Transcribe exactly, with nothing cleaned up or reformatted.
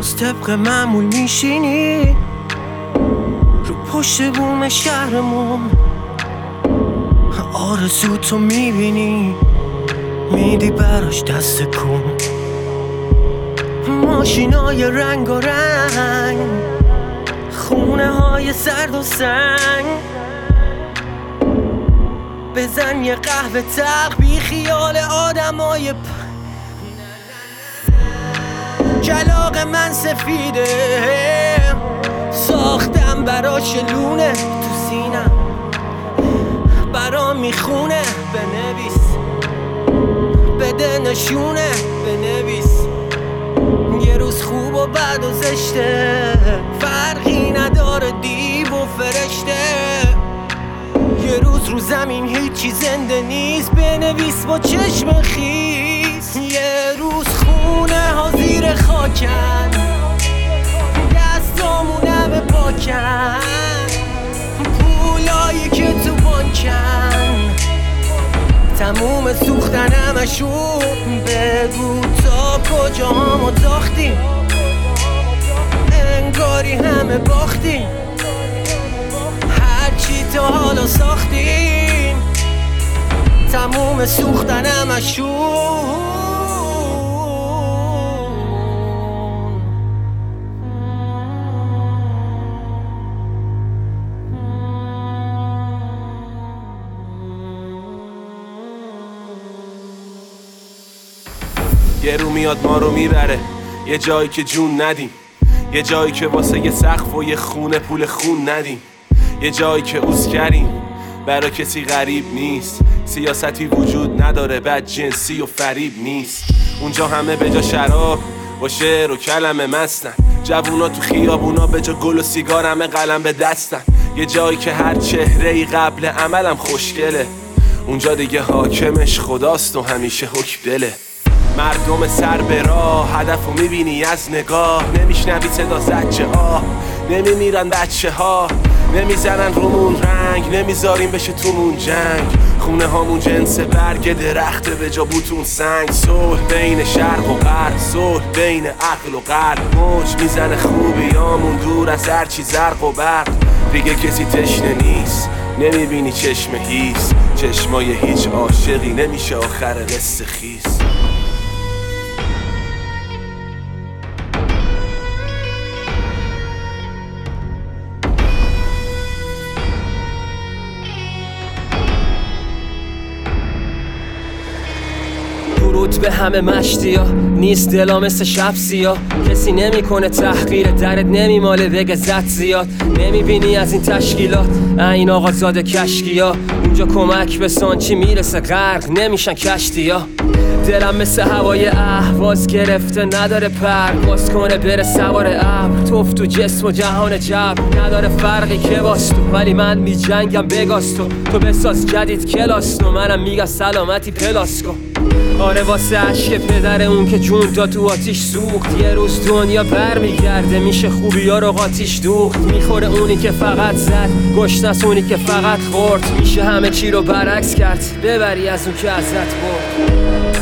باز طبق معمول میشینی رو پشت بوم شهرمون، آرزو تو میبینی میدی براش دست کن. ماشینای رنگ و رنگ، خونه های سرد و سنگ، بزن یه قهوه تلخ بی خیال آدمای پ... کلاغ من سفیده، ساختم براش لونه تو سینم، برام میخونه. بنویس بده نشونه، بنویس یه روز خوب و بد و زشته، فرقی نداره دیو و فرشته. یه روز رو زمین هیچی زنده نیست، بنویس با چشم خیس. یه روز خونه ها زیر خاکن، دستامونم پاکن، پولایی که تو بانکن تموم سوختنمشون. بگو تا کجا همو تاختیم، انگاری همه باختیم، هرچی تا حالا ساختیم تموم سوختنمشون. یه رو میاد ما رو میبره یه جایی که جون ندیم، یه جایی که واسه یه سقف و یه خونه پول خون ندیم، یه جایی که اوزگریم برا کسی غریب نیست، سیاستی وجود نداره بد جنسی و فریب نیست. اونجا همه به جا شراب با شعر و کلمه مستن، جوونا تو خیابونا به جا گل و سیگار همه قلم به دستن، یه جایی که هر چهره‌ای قبل عملم خوشگله، اونجا دیگه حاکمش خداست و همیشه حکم دله. مردم سر به راه هدفو میبینی از نگاه، نمیشنوی صدا زجه آه، نمیمیرن بچه ها، نمیزنن رومون رنگ، نمیذاریم بشه تومون جنگ. خونه هامون جنس برگ درخته به جا بوتون سنگ، صلح بین شرق و غرب، صلح بین عقل و قلب، موج میزنه خوبیامون دور از هرچی زرق و برق. دیگه کسی تشنه نیست، نمیبینی چشم هیس، چشمای هیچ عاشقی نمیشه آخر قصه خیس. درود به همه مشتی ها، نیست دلا مثل شب سیاه، کسی نمیکنه تحقیر درد، نمیماله بگه زد زیاد. نمیبینی از این تشکیلات این آقا زاده کشکی ها، اونجا کمک به سانچی میرسه غرق نمیشن کشتی ها. دلم مثل هوای اهواز گرفته نداره پر، باز کنه بره سوار ابر، توف تو جسم و جهان جبر، نداره فرقی که باز تو، ولی من می جنگم بگاز تو، تو بساز جدید کلاس تو، منم میگم سلامتی پلاس کن. آره واسه عشق پدر اون که جون داد تو آتیش سوخت، یه روز دنیا بر میگرده میشه خوبی ها رو قاتیش دوخت. میخوره اونی که فقط زد، گشنس اونی که فقط خورد، میشه همه چی رو برعکس کرد، ببری از اون که ازت برد.